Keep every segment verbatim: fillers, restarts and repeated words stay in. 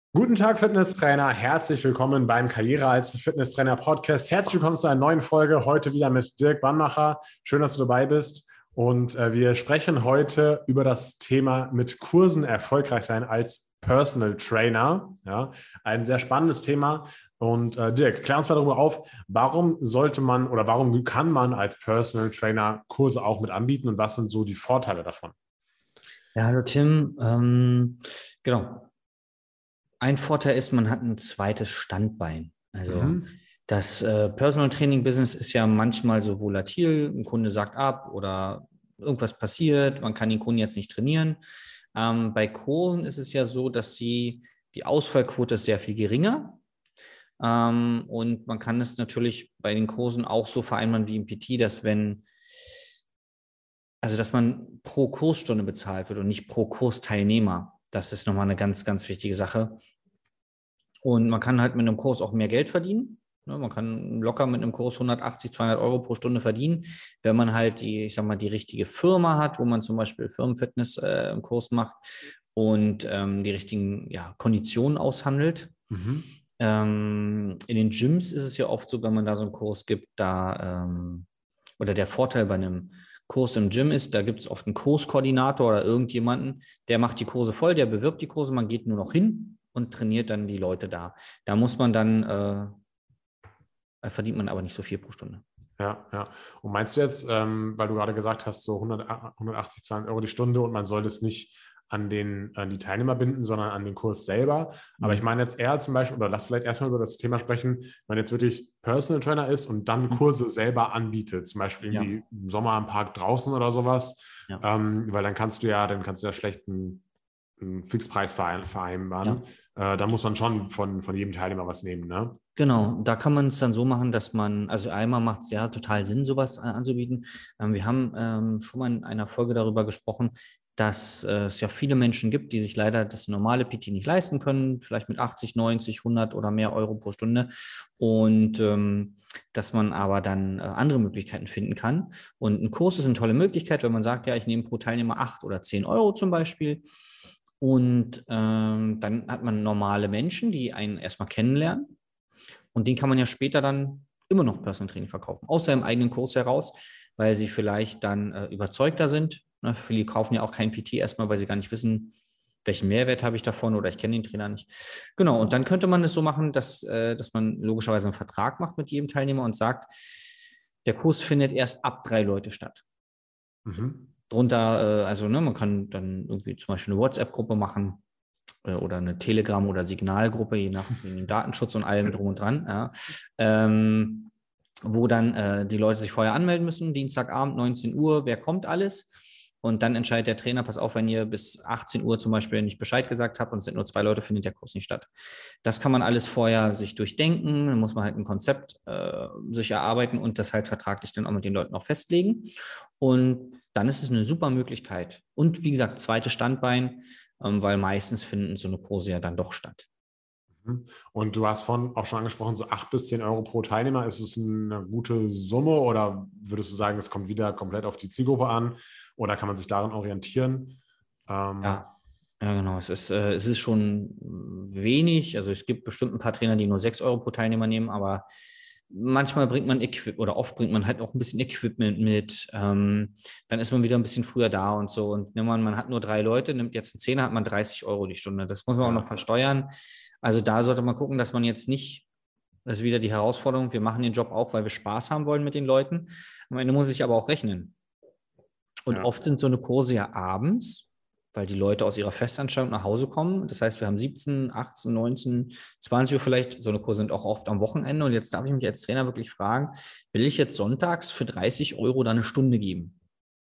Guten Tag, Fitnesstrainer. Herzlich willkommen beim Karriere als Fitnesstrainer Podcast. Herzlich willkommen zu einer neuen Folge. Heute wieder mit Dirk Bannmacher. Schön, dass du dabei bist. Und äh, wir sprechen heute über das Thema mit Kursen erfolgreich sein als Personal Trainer. Ja, ein sehr spannendes Thema. Und äh, Dirk, klär uns mal darüber auf, warum sollte man oder warum kann man als Personal Trainer Kurse auch mit anbieten und was sind so die Vorteile davon? Ja, hallo Tim. Ähm, genau. Ein Vorteil ist, man hat ein zweites Standbein. Also Mhm. das äh, Personal Training Business ist ja manchmal so volatil. Ein Kunde sagt ab oder irgendwas passiert. Man kann den Kunden jetzt nicht trainieren. Ähm, bei Kursen ist es ja so, dass die, die Ausfallquote ist sehr viel geringer. Ähm, und man kann es natürlich bei den Kursen auch so vereinbaren wie im P T, dass wenn Also, dass man pro Kursstunde bezahlt wird und nicht pro Kursteilnehmer. Das ist nochmal eine ganz, ganz wichtige Sache. Und man kann halt mit einem Kurs auch mehr Geld verdienen. Ne, man kann locker mit einem Kurs hundertachtzig, zweihundert Euro pro Stunde verdienen, wenn man halt die, ich sag mal, die richtige Firma hat, wo man zum Beispiel Firmenfitness äh, im Kurs macht und ähm, die richtigen ja, Konditionen aushandelt. Mhm. Ähm, in den Gyms ist es ja oft so, wenn man da so einen Kurs gibt, da ähm, oder der Vorteil bei einem Kurs im Gym ist, da gibt es oft einen Kurskoordinator oder irgendjemanden, der macht die Kurse voll, der bewirbt die Kurse, man geht nur noch hin und trainiert dann die Leute da. Da muss man dann, äh, verdient man aber nicht so viel pro Stunde. Ja, ja. Und meinst du jetzt, ähm, weil du gerade gesagt hast, so hundert, hundertachtzig, zweihundert Euro die Stunde und man soll das nicht an den, an die Teilnehmer binden, sondern an den Kurs selber. Aber ich Mhm. meine jetzt eher zum Beispiel, oder lass vielleicht erstmal über das Thema sprechen, wenn man jetzt wirklich Personal Trainer ist und dann Mhm. Kurse selber anbietet, zum Beispiel Ja, irgendwie im Sommer am Park draußen oder sowas, ja, ähm, weil dann kannst du ja, dann kannst du ja schlecht einen, einen Fixpreis ja. vereinbaren. Äh, da muss man schon von, von jedem Teilnehmer was nehmen, ne? Genau, da kann man es dann so machen, dass man, also einmal macht es ja total Sinn, sowas äh, anzubieten. Ähm, wir haben ähm, schon mal in einer Folge darüber gesprochen, dass äh, es ja viele Menschen gibt, die sich leider das normale P T nicht leisten können, vielleicht mit achtzig, neunzig, hundert oder mehr Euro pro Stunde. Und ähm, dass man aber dann äh, andere Möglichkeiten finden kann. Und ein Kurs ist eine tolle Möglichkeit, wenn man sagt, ja, ich nehme pro Teilnehmer acht oder zehn Euro zum Beispiel. Und ähm, dann hat man normale Menschen, die einen erstmal kennenlernen und den kann man ja später dann immer noch Personal Training verkaufen, aus seinem eigenen Kurs heraus, weil sie vielleicht dann äh, überzeugter sind. Ne? Viele kaufen ja auch kein P T erstmal, weil sie gar nicht wissen, welchen Mehrwert habe ich davon oder ich kenne den Trainer nicht. Genau, und dann könnte man es so machen, dass, äh, dass man logischerweise einen Vertrag macht mit jedem Teilnehmer und sagt, der Kurs findet erst ab drei Leute statt. So. Mhm. Drunter, äh, also ne, man kann dann irgendwie zum Beispiel eine WhatsApp-Gruppe machen, äh, oder eine Telegram- oder Signalgruppe, je nach wegen dem Datenschutz und allem drum und dran, ja, ähm, wo dann äh, die Leute sich vorher anmelden müssen, Dienstagabend, neunzehn Uhr, wer kommt alles. Und dann entscheidet der Trainer, pass auf, wenn ihr bis achtzehn Uhr zum Beispiel nicht Bescheid gesagt habt und es sind nur zwei Leute, findet der Kurs nicht statt. Das kann man alles vorher sich durchdenken, dann muss man halt ein Konzept äh, sich erarbeiten und das halt vertraglich dann auch mit den Leuten auch festlegen. Und dann ist es eine super Möglichkeit. Und wie gesagt, zweites Standbein, ähm, weil meistens finden so eine Kurse ja dann doch statt. Mhm. Und du hast vorhin auch schon angesprochen, so acht bis zehn Euro pro Teilnehmer. Ist es eine gute Summe oder würdest du sagen, es kommt wieder komplett auf die Zielgruppe an oder kann man sich daran orientieren? Ähm, Ja, ja, genau. Es ist, äh, es ist schon wenig. Also es gibt bestimmt ein paar Trainer, die nur sechs Euro pro Teilnehmer nehmen, aber manchmal bringt man Equip oder oft bringt man halt auch ein bisschen Equipment mit. Ähm, dann ist man wieder ein bisschen früher da und so. Und wenn man, man hat nur drei Leute, nimmt jetzt einen Zehner, hat man dreißig Euro die Stunde. Das muss man auch noch ja, versteuern. Also da sollte man gucken, dass man jetzt nicht, das ist wieder die Herausforderung, wir machen den Job auch, weil wir Spaß haben wollen mit den Leuten. Am Ende muss ich aber auch rechnen. Und ja. oft sind so eine Kurse ja abends, weil die Leute aus ihrer Festanstellung nach Hause kommen. Das heißt, wir haben siebzehn, achtzehn, neunzehn, zwanzig Uhr vielleicht. So eine Kurse sind auch oft am Wochenende. Und jetzt darf ich mich als Trainer wirklich fragen, will ich jetzt sonntags für dreißig Euro da eine Stunde geben?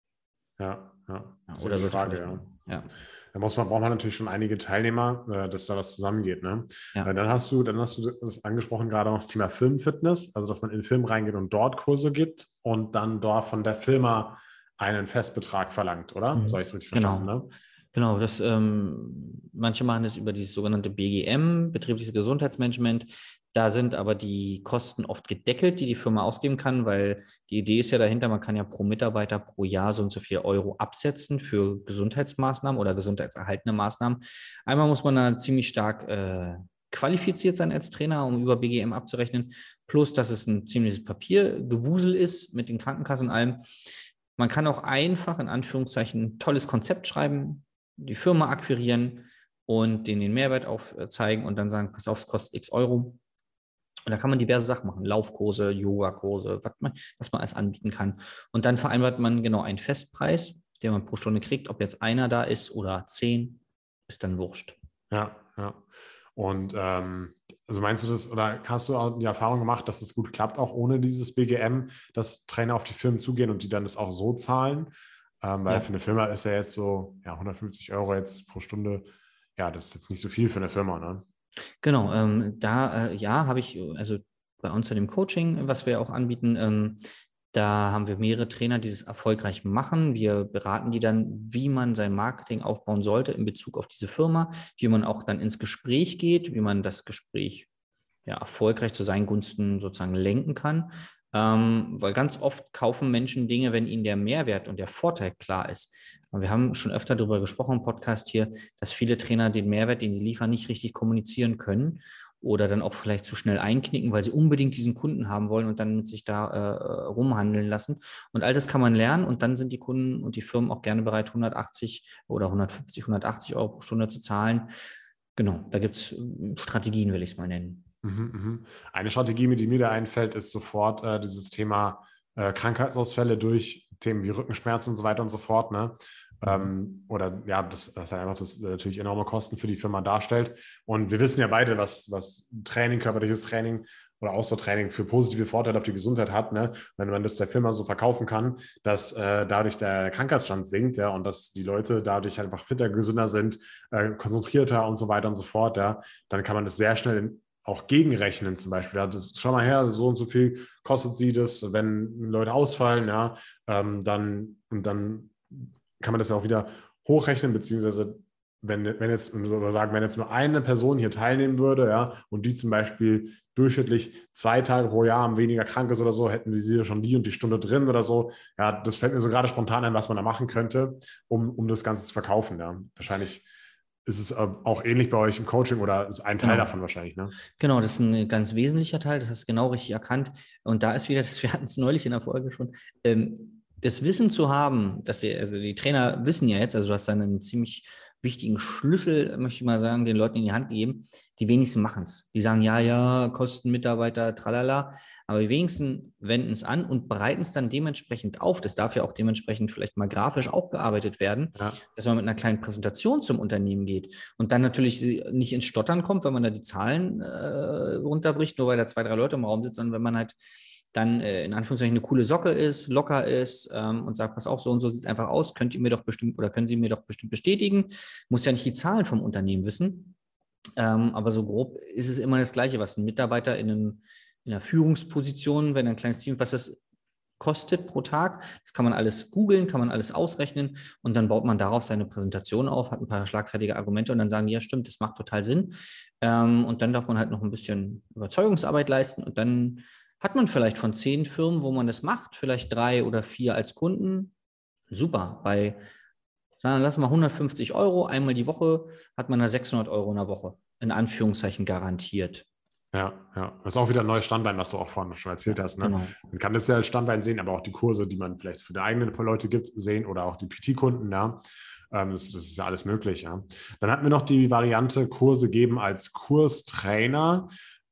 Ja, ja, Ja, sehr oder gute sollte ich Frage, vielleicht ja. machen? Ja, Da muss man, braucht man natürlich schon einige Teilnehmer, äh, dass da was zusammengeht, ne? Äh, ja. Dann hast du, dann hast du das angesprochen, gerade noch das Thema Filmfitness, also dass man in den Film reingeht und dort Kurse gibt und dann dort von der Firma einen Festbetrag verlangt, oder? So habe Mhm. ich es richtig verstanden, Genau. ne? Genau, das, ähm, manche machen das über dieses sogenannte B G M, betriebliches Gesundheitsmanagement. Da sind aber die Kosten oft gedeckelt, die die Firma ausgeben kann, weil die Idee ist ja dahinter, man kann ja pro Mitarbeiter pro Jahr so und so viel Euro absetzen für Gesundheitsmaßnahmen oder gesundheitserhaltende Maßnahmen. Einmal muss man da ziemlich stark äh, qualifiziert sein als Trainer, um über B G M abzurechnen, plus dass es ein ziemliches Papiergewusel ist mit den Krankenkassen und allem. Man kann auch einfach in Anführungszeichen ein tolles Konzept schreiben, die Firma akquirieren und denen den Mehrwert aufzeigen und dann sagen, pass auf, es kostet x Euro. Und da kann man diverse Sachen machen, Laufkurse, Yogakurse, was man, was man alles anbieten kann. Und dann vereinbart man genau einen Festpreis, den man pro Stunde kriegt. Ob jetzt einer da ist oder zehn, ist dann wurscht. Ja, ja. Und ähm, also meinst du das, oder hast du auch die Erfahrung gemacht, dass es gut klappt, auch ohne dieses B G M, dass Trainer auf die Firmen zugehen und die dann das auch so zahlen? Ähm, weil Ja. für eine Firma ist ja jetzt so, ja, hundertfünfzig Euro jetzt pro Stunde, ja, das ist jetzt nicht so viel für eine Firma, ne? Genau, ähm, da äh, ja, habe ich, also bei uns in dem Coaching, was wir auch anbieten, ähm, da haben wir mehrere Trainer, die das erfolgreich machen. Wir beraten die dann, wie man sein Marketing aufbauen sollte in Bezug auf diese Firma, wie man auch dann ins Gespräch geht, wie man das Gespräch ja, erfolgreich zu seinen Gunsten sozusagen lenken kann. Ähm, weil ganz oft kaufen Menschen Dinge, wenn ihnen der Mehrwert und der Vorteil klar ist. Und wir haben schon öfter darüber gesprochen im Podcast hier, dass viele Trainer den Mehrwert, den sie liefern, nicht richtig kommunizieren können oder dann auch vielleicht zu schnell einknicken, weil sie unbedingt diesen Kunden haben wollen und dann mit sich da äh, rumhandeln lassen. Und all das kann man lernen und dann sind die Kunden und die Firmen auch gerne bereit, hundertachtzig oder hundertfünfzig, hundertachtzig Euro pro Stunde zu zahlen. Genau, da gibt es Strategien, will ich es mal nennen. Mhm, mhm. Eine Strategie, die mir da einfällt, ist sofort äh, dieses Thema äh, Krankheitsausfälle durch Themen wie Rückenschmerzen und so weiter und so fort. Ne? Ähm, oder ja, das, das einfach das natürlich enorme Kosten für die Firma darstellt. Und wir wissen ja beide, was, was Training, körperliches Training oder Ausdauertraining für positive Vorteile auf die Gesundheit hat. Ne? Wenn man das der Firma so verkaufen kann, dass äh, dadurch der Krankheitsstand sinkt, ja, und dass die Leute dadurch einfach fitter, gesünder sind, äh, konzentrierter und so weiter und so fort, ja, dann kann man das sehr schnell in auch gegenrechnen zum Beispiel. Ja, das, schau mal her, so und so viel kostet sie das, wenn Leute ausfallen, ja, ähm, dann, und dann kann man das ja auch wieder hochrechnen, beziehungsweise wenn, wenn jetzt, oder sagen, wenn jetzt nur eine Person hier teilnehmen würde, ja, und die zum Beispiel durchschnittlich zwei Tage pro Jahr weniger krank ist oder so, hätten sie schon die und die Stunde drin oder so. Ja, das fällt mir so gerade spontan ein, was man da machen könnte, um, um das Ganze zu verkaufen. Ja. Wahrscheinlich ist es auch ähnlich bei euch im Coaching oder ist ein Teil Genau. davon wahrscheinlich, ne? Genau, das ist ein ganz wesentlicher Teil, das hast du genau richtig erkannt. Und da ist wieder, das, wir hatten es neulich in der Folge schon, ähm, das Wissen zu haben, dass sie, also die Trainer wissen ja jetzt, also du hast dann einen ziemlich wichtigen Schlüssel, möchte ich mal sagen, den Leuten in die Hand gegeben. Die wenigsten machen es. Die sagen, ja, ja, Kosten, Mitarbeiter, tralala. Aber die wenigsten wenden es an und bereiten es dann dementsprechend auf. Das darf ja auch dementsprechend vielleicht mal grafisch aufgearbeitet werden, Ja. dass man mit einer kleinen Präsentation zum Unternehmen geht und dann natürlich nicht ins Stottern kommt, wenn man da die Zahlen äh, runterbricht, nur weil da zwei, drei Leute im Raum sitzen, sondern wenn man halt dann äh, in Anführungszeichen eine coole Socke ist, locker ist ähm, und sagt, pass auf, so und so sieht es einfach aus, könnt ihr mir doch bestimmt oder können Sie mir doch bestimmt bestätigen. Muss ja nicht die Zahlen vom Unternehmen wissen, ähm, aber so grob ist es immer das Gleiche, was ein Mitarbeiter in, einem, in einer Führungsposition, wenn ein kleines Team, was das kostet pro Tag. Das kann man alles googeln, kann man alles ausrechnen und dann baut man darauf seine Präsentation auf, hat ein paar schlagfertige Argumente und dann sagen die, ja stimmt, das macht total Sinn. Ähm, und dann darf man halt noch ein bisschen Überzeugungsarbeit leisten und dann hat man vielleicht von zehn Firmen, wo man das macht, vielleicht drei oder vier als Kunden. Super. Bei, dann lassen wir hundertfünfzig Euro einmal die Woche, hat man da sechshundert Euro in der Woche. In Anführungszeichen garantiert. Ja, ja. Das ist auch wieder ein neues Standbein, was du auch vorhin schon erzählt Ja, hast. Ne? genau. Man kann das ja als Standbein sehen, aber auch die Kurse, die man vielleicht für die eigenen Leute gibt, sehen oder auch die P T-Kunden, ja. Ähm, das, das ist ja alles möglich, ja. Dann hatten wir noch die Variante Kurse geben als Kurstrainer.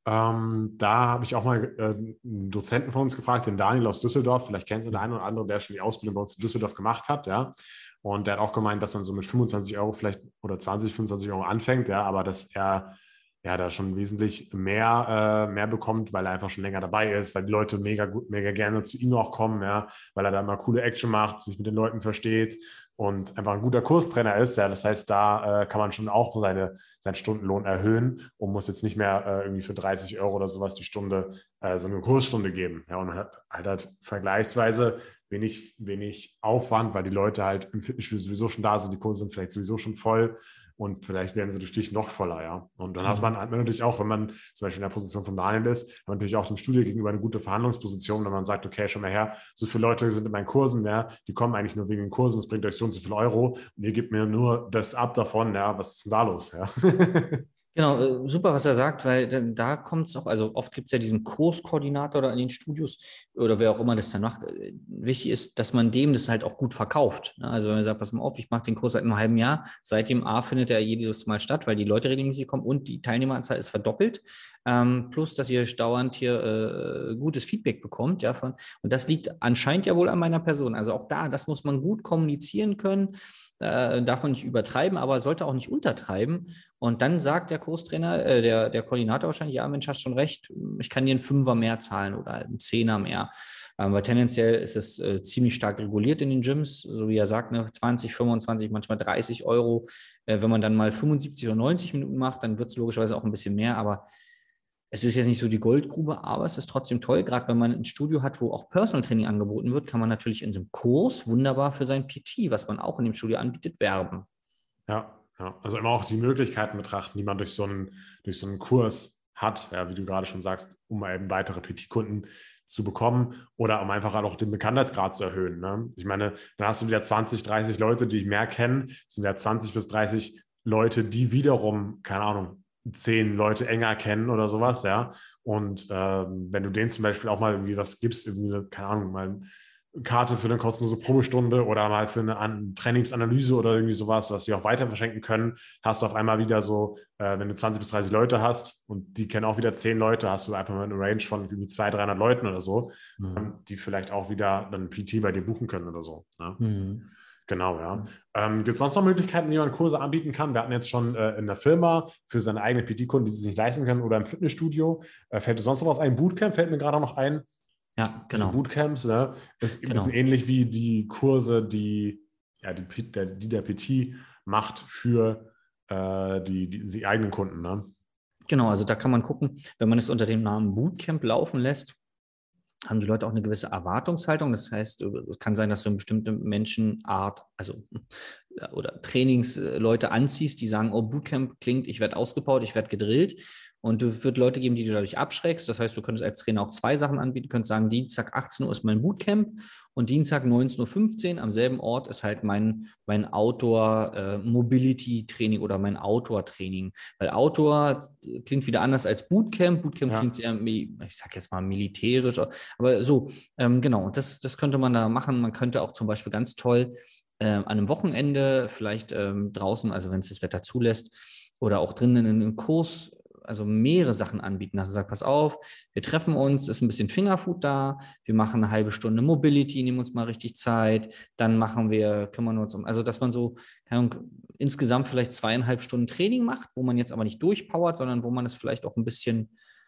Ähm, da habe ich auch mal äh, einen Dozenten von uns gefragt, den Daniel aus Düsseldorf. Vielleicht kennt ihr den einen oder anderen, der schon die Ausbildung bei uns in Düsseldorf gemacht hat, ja. Und der hat auch gemeint, dass man so mit fünfundzwanzig Euro vielleicht oder zwanzig, fünfundzwanzig Euro anfängt, ja, aber dass er ja da schon wesentlich mehr, äh, mehr bekommt, weil er einfach schon länger dabei ist, weil die Leute mega gut, mega gerne zu ihm auch kommen, ja, weil er da mal coole Action macht, sich mit den Leuten versteht und einfach ein guter Kurstrainer ist. Ja, das heißt, da äh, kann man schon auch seine, seinen Stundenlohn erhöhen und muss jetzt nicht mehr äh, irgendwie für dreißig Euro oder sowas die Stunde äh, so eine Kursstunde geben. Ja, und man hat halt, halt vergleichsweise wenig, wenig Aufwand, weil die Leute halt im Fitnessstudio sowieso schon da sind, die Kurse sind vielleicht sowieso schon voll. und vielleicht werden sie durch dich noch voller, ja. Und dann Mhm. hat man, hat man natürlich auch, wenn man zum Beispiel in der Position von Daniel ist, hat man natürlich auch dem Studio gegenüber eine gute Verhandlungsposition, wenn man sagt, okay, schon mal her, so viele Leute sind in meinen Kursen, ja, die kommen eigentlich nur wegen den Kursen, das bringt euch so und so viel Euro und ihr gebt mir nur das ab davon, ja, was ist denn da los, ja. Genau, äh, super, was er sagt, weil dann, da kommt es auch, also oft gibt es ja diesen Kurskoordinator da in den Studios oder wer auch immer das dann macht. Äh, Wichtig ist, dass man dem das halt auch gut verkauft. Ne? Also wenn man sagt, pass mal auf, ich mache den Kurs seit einem halben Jahr, seitdem A findet er jedes Mal statt, weil die Leute regelmäßig kommen und die Teilnehmeranzahl ist verdoppelt. Ähm, plus, dass ihr dauernd hier äh, gutes Feedback bekommt, ja, von, und das liegt anscheinend ja wohl an meiner Person. Also auch da, das muss man gut kommunizieren können. Da darf man nicht übertreiben, aber sollte auch nicht untertreiben. Und dann sagt der Kurstrainer, äh, der, der Koordinator wahrscheinlich, ja, Mensch, hast schon recht, ich kann dir einen Fünfer mehr zahlen oder einen Zehner mehr. Ähm, weil tendenziell ist es äh, ziemlich stark reguliert in den Gyms, so wie er sagt, ne, zwanzig, fünfundzwanzig, manchmal dreißig Euro. Äh, wenn man dann mal fünfundsiebzig oder neunzig Minuten macht, dann wird es logischerweise auch ein bisschen mehr, aber es ist jetzt nicht so die Goldgrube, aber es ist trotzdem toll. Gerade wenn man ein Studio hat, wo auch Personal Training angeboten wird, kann man natürlich in so einem Kurs wunderbar für sein P T, was man auch in dem Studio anbietet, werben. Ja, ja, also immer auch die Möglichkeiten betrachten, die man durch so einen, durch so einen Kurs hat, ja, wie du gerade schon sagst, um eben weitere P T-Kunden zu bekommen oder um einfach auch den Bekanntheitsgrad zu erhöhen. Ne? Ich meine, dann hast du wieder zwanzig, dreißig Leute, die mehr kennen, das sind ja zwanzig bis dreißig Leute, die wiederum, keine Ahnung, zehn Leute enger kennen oder sowas, ja. Und ähm, wenn du denen zum Beispiel auch mal irgendwie was gibst, irgendwie, keine Ahnung, mal Karte für eine kostenlose Probestunde oder mal für eine An Trainingsanalyse oder irgendwie sowas, was sie auch weiter verschenken können, hast du auf einmal wieder so, äh, wenn du zwanzig bis dreißig Leute hast und die kennen auch wieder zehn Leute, hast du einfach mal eine Range von irgendwie zweihundert, dreihundert Leuten oder so, Mhm. die vielleicht auch wieder dann P T bei dir buchen können oder so. Ne? Mhm. Genau, ja. Ja. Ähm, Gibt es sonst noch Möglichkeiten, wie man Kurse anbieten kann? Wir hatten jetzt schon äh, in der Firma für seine eigenen P T-Kunden, die sie sich nicht leisten können, oder im Fitnessstudio. Äh, fällt dir sonst noch was ein? Bootcamp fällt mir gerade noch ein. Ja, Also genau. Bootcamps, ne, ist ein bisschen Genau. ähnlich wie die Kurse, die, ja, die, P- der, die der P T macht für äh, die, die, die eigenen Kunden. Ne? Genau, also da kann man gucken, wenn man es unter dem Namen Bootcamp laufen lässt, haben die Leute auch eine gewisse Erwartungshaltung. Das heißt, es kann sein, dass du eine bestimmte Menschenart, also oder Trainingsleute anziehst, die sagen, oh, Bootcamp klingt, ich werde ausgebaut, ich werde gedrillt. Und du wird Leute geben, die du dadurch abschreckst. Das heißt, du könntest als Trainer auch zwei Sachen anbieten. Du könntest sagen, Dienstag achtzehn Uhr ist mein Bootcamp und Dienstag neunzehn Uhr fünfzehn am selben Ort ist halt mein, mein Outdoor-Mobility-Training äh, oder mein Outdoor-Training. Weil Outdoor klingt wieder anders als Bootcamp. Bootcamp Ja, klingt sehr, ich sag jetzt mal militärisch, aber so, ähm, genau, das, das könnte man da machen. Man könnte auch zum Beispiel ganz toll äh, an einem Wochenende vielleicht ähm, draußen, also wenn es das Wetter zulässt, oder auch drinnen in einem Kurs, also mehrere Sachen anbieten, dass du sagst, pass auf, wir treffen uns, ist ein bisschen Fingerfood da, wir machen eine halbe Stunde Mobility, nehmen uns mal richtig Zeit, dann machen wir, kümmern uns um, also dass man so, keine Ahnung, insgesamt vielleicht zweieinhalb Stunden Training macht, wo man jetzt aber nicht durchpowert, sondern wo man es vielleicht auch ein bisschen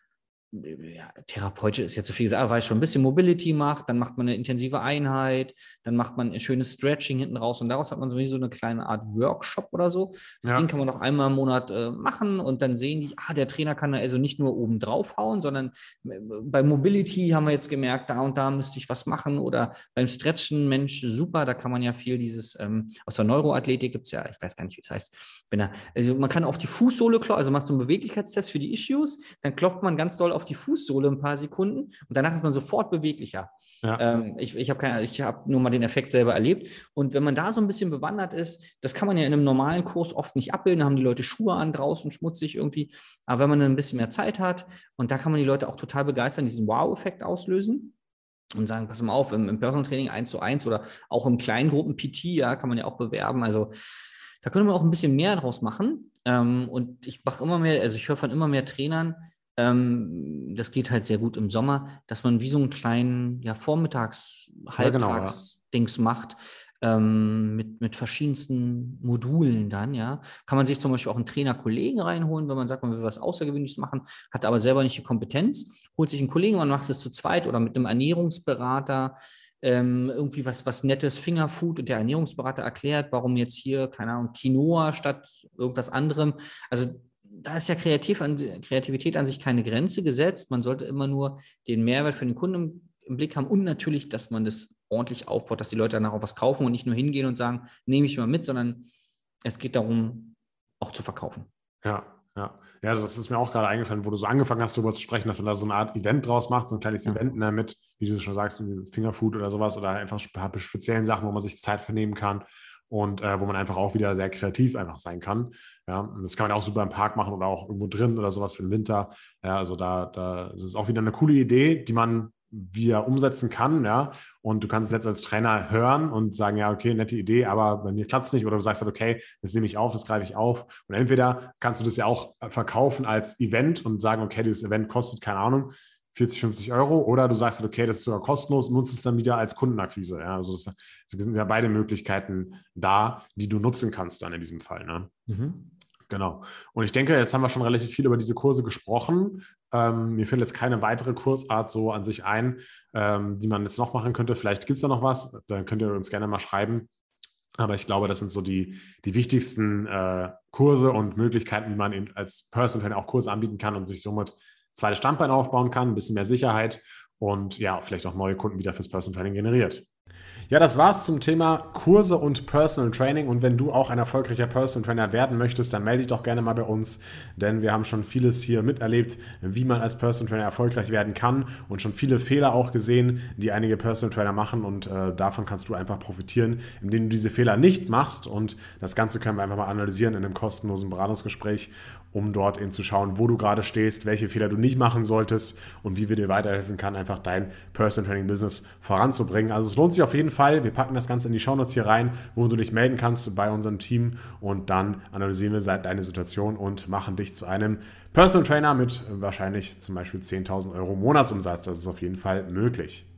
ja, therapeutisch ist jetzt so viel gesagt, aber weil schon ein bisschen Mobility macht, dann macht man eine intensive Einheit, dann macht man ein schönes Stretching hinten raus und daraus hat man sowieso eine kleine Art Workshop oder so. Das Ding ja, kann man noch einmal im Monat äh, machen und dann sehen die, ah, der Trainer kann da also nicht nur oben drauf hauen, sondern äh, bei Mobility haben wir jetzt gemerkt, da und da müsste ich was machen oder beim Stretchen, Mensch, super, da kann man ja viel dieses, ähm, aus der Neuroathletik gibt es ja, ich weiß gar nicht, wie es heißt, wenn er, also man kann auf die Fußsohle klopfen, also macht so einen Beweglichkeitstest für die Issues, dann klopft man ganz doll auf die Fußsohle ein paar Sekunden und danach ist man sofort beweglicher. ja. Ähm, ich ich habe hab nur mal den Effekt selber erlebt. Und wenn man da so ein bisschen bewandert ist, das kann man ja in einem normalen Kurs oft nicht abbilden, da haben die Leute Schuhe an, draußen schmutzig irgendwie. Aber wenn man dann ein bisschen mehr Zeit hat und da kann man die Leute auch total begeistern, diesen Wow-Effekt auslösen und sagen, pass mal auf, im, im Personal Training eins zu eins oder auch im Kleingruppen-P T, ja, kann man ja auch bewerben. Also da könnte man auch ein bisschen mehr draus machen. Ähm, und ich mache immer mehr, also ich höre von immer mehr Trainern, ähm, das geht halt sehr gut im Sommer, dass man wie so einen kleinen, ja, Vormittags-, Ja, genau, ja. Halbtags-Dings macht, ähm, mit, mit verschiedensten Modulen dann, ja. Kann man sich zum Beispiel auch einen Trainer-Kollegen reinholen, wenn man sagt, man will was Außergewöhnliches machen, hat aber selber nicht die Kompetenz, holt sich einen Kollegen, man macht es zu zweit oder mit einem Ernährungsberater, ähm, irgendwie was, was Nettes, Fingerfood und der Ernährungsberater erklärt, warum jetzt hier, keine Ahnung, Quinoa statt irgendwas anderem. Also da ist ja Kreativ an, Kreativität an sich keine Grenze gesetzt. Man sollte immer nur den Mehrwert für den Kunden im, im Blick haben und natürlich, dass man das ordentlich aufbaut, dass die Leute danach auch was kaufen und nicht nur hingehen und sagen, nehme ich mal mit, sondern es geht darum, auch zu verkaufen. Ja, ja. Ja, das ist mir auch gerade eingefallen, wo du so angefangen hast, darüber zu sprechen, dass man da so eine Art Event draus macht, so ein kleines Ja. Event, ne, mit, wie du schon sagst, Fingerfood oder sowas oder einfach speziellen Sachen, wo man sich Zeit vernehmen kann und äh, wo man einfach auch wieder sehr kreativ einfach sein kann. Ja, und das kann man auch super im Park machen oder auch irgendwo drin oder sowas für den Winter. Ja, also da, da das ist auch wieder eine coole Idee, die man wieder umsetzen kann, ja, und du kannst es jetzt als Trainer hören und sagen, ja, okay, nette Idee, aber bei mir klappt es nicht, oder du sagst halt, okay, das nehme ich auf, das greife ich auf, und entweder kannst du das ja auch verkaufen als Event und sagen, okay, dieses Event kostet, keine Ahnung, vierzig, fünfzig Euro, oder du sagst halt, okay, das ist sogar kostenlos und nutzt es dann wieder als Kundenakquise, ja, also das, das sind ja beide Möglichkeiten da, die du nutzen kannst dann in diesem Fall, ne? Mhm. Genau. Und ich denke, jetzt haben wir schon relativ viel über diese Kurse gesprochen. Ähm, mir fällt jetzt keine weitere Kursart so an sich ein, ähm, die man jetzt noch machen könnte. Vielleicht gibt es da noch was, dann könnt ihr uns gerne mal schreiben. Aber ich glaube, das sind so die, die wichtigsten äh, Kurse und Möglichkeiten, wie man eben als Personal Trainer auch Kurse anbieten kann und sich somit zweites Standbein aufbauen kann, ein bisschen mehr Sicherheit und ja, vielleicht auch neue Kunden wieder fürs Personal Training generiert. Ja, das war's zum Thema Kurse und Personal Training. Und wenn du auch ein erfolgreicher Personal Trainer werden möchtest, dann melde dich doch gerne mal bei uns, denn wir haben schon vieles hier miterlebt, wie man als Personal Trainer erfolgreich werden kann und schon viele Fehler auch gesehen, die einige Personal Trainer machen, und äh, davon kannst du einfach profitieren, indem du diese Fehler nicht machst, und das Ganze können wir einfach mal analysieren in einem kostenlosen Beratungsgespräch, um dort eben zu schauen, wo du gerade stehst, welche Fehler du nicht machen solltest und wie wir dir weiterhelfen können, einfach dein Personal Training Business voranzubringen. Also es lohnt sich auf jeden Fall. Wir packen das Ganze in die Shownotes hier rein, wo du dich melden kannst bei unserem Team, und dann analysieren wir deine Situation und machen dich zu einem Personal Trainer mit wahrscheinlich zum Beispiel zehntausend Euro Monatsumsatz. Das ist auf jeden Fall möglich.